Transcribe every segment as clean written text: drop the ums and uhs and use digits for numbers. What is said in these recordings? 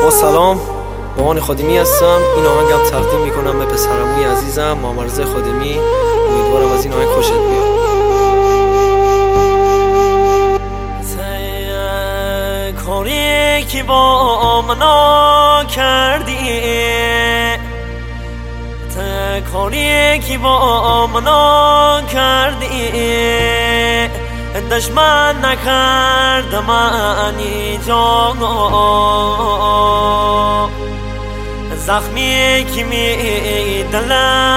آقا سلام، مامان خادمی هستم. این آهنگم تقدیم میکنم به پسرعموی عزیزم محمد خادمی. امیدوارم از این آهنگ خوشت بیاد. کاری که با منا کردی، کاری که با منا کردی، دشمن نکرد منی جان، زخمی که می دل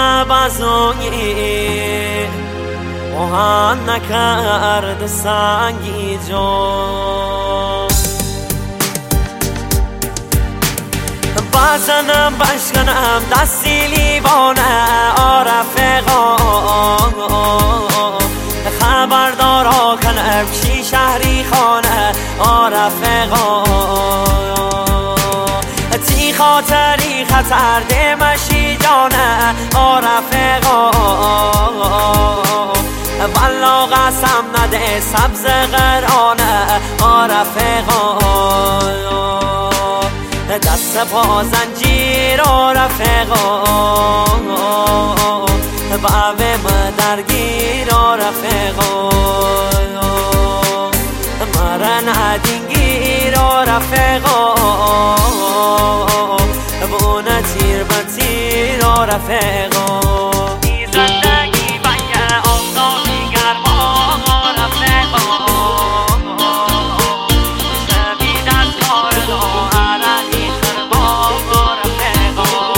بازویی آهن نکرد سنگی جان. بزنم بشکنم دستی لیوانه رفقا، خبردارا کنم چی شهری خانه رفقا، تی خاطری خطر دمشی جانه رفقا، والا قسم نده سبز قرانه رفقا، دست پا زنجیر رفقا، بعوه درگیر رفقا، مرن ندینگیر رفقا، بونه تیر بطیر رفقا. زندگی بایه آفتابی گرما رفقا، شبید از کار دا عرقی خرما رفقا.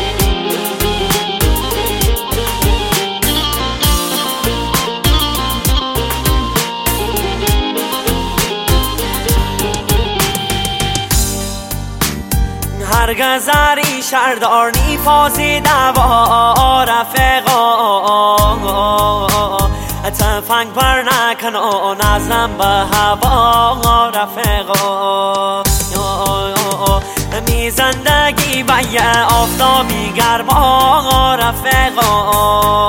هرگز اری شردار نیفازی دوا رفقا، تفنگ بر نکن و نزنم به هوا رفقا، می زندگی بایه آفتابی گرما رفقا،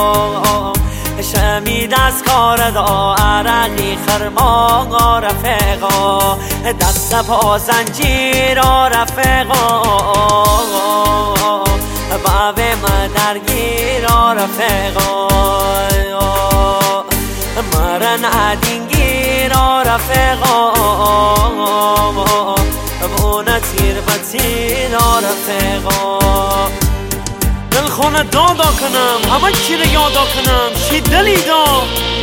شمید از کار دا عرقی خرما رفقا، دست پا زنجیر رفقا، بعوه درگیر رفقا، مرن ندینگیر رفقا، بونه تیر بطیر رفقا. دل خونه دادا کنم همه چی رو یادا کنم، چی دلی دا